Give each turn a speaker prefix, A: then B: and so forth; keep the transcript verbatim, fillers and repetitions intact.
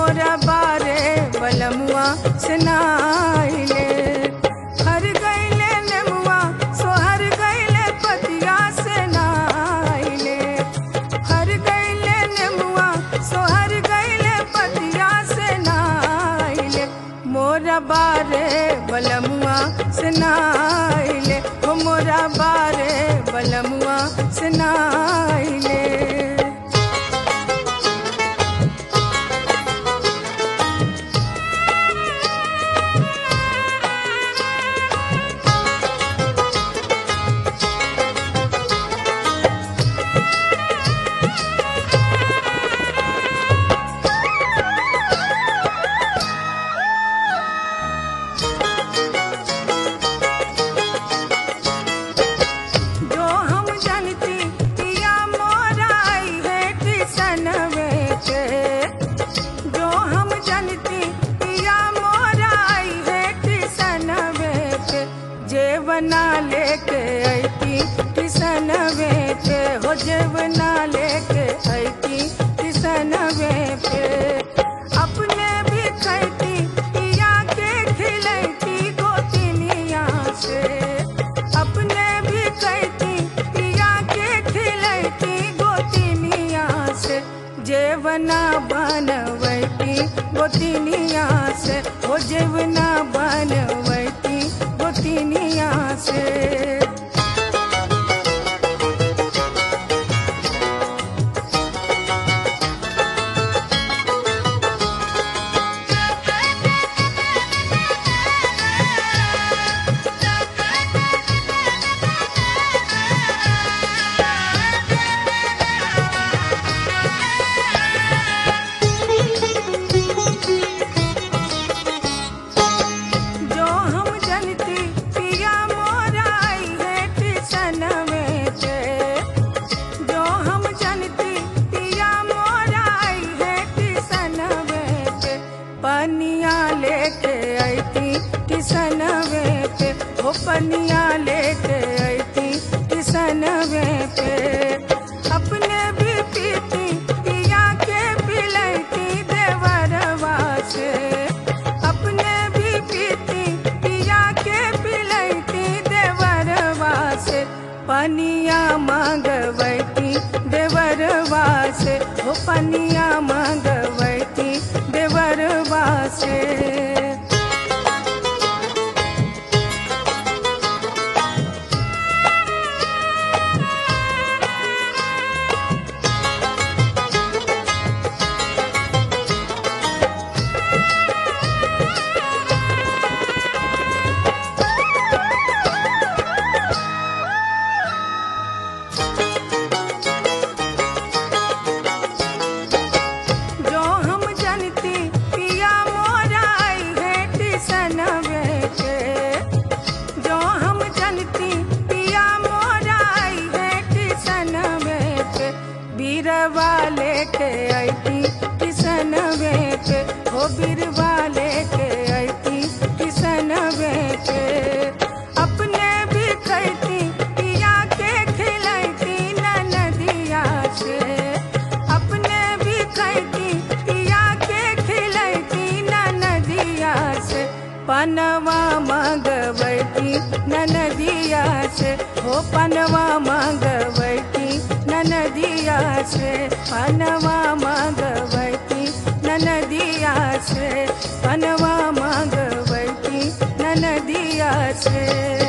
A: मोरा बारे बलमुआ से नाइले। हर गईले नेमुआ सोहर गईले पतिया से नाइले। हर गईले नेमुआ सोहर गईले पतिया से नाइले। मोरा बारे बलमुआ से नाइले। हो मोरा बारे बलमुआ से नाइले। जेवना लेके आईती किसन पे हो जेवना लेके आईती किसन पे। अपने भी खैती पिया के खिलैती गोतिनिया से। अपने भी खैती पिया के खिलैती गोतिनिया से। जेवना बनवैती गोतिनिया से। हो जेवना बनवैती गोतिनिया से। पनिया लेके आईती किसन पे हो पनिया लेके आईती किसन पे। अपने भी पीती पिया के पिलैती देवरवा से। अपने भी पीती पिया के पिलैती देवरवा से। पनिया मांगवैती देवरवा से। हो पनिया मांगवैती देवरवा से। बीरवा लेके आईती किसन पे हो बीरवा लेके आईती किसन पे। अपने भी खैती पिया के खिलैती ननदिया से। अपने भी खैती पिया के खिलैती ननदिया से। पनवा मांगवैती ननदिया से। हो पनवा मांगवैती ननदिया से। पनवा मांगवैती ननदिया से। पनवा मांगवैती ननदिया से।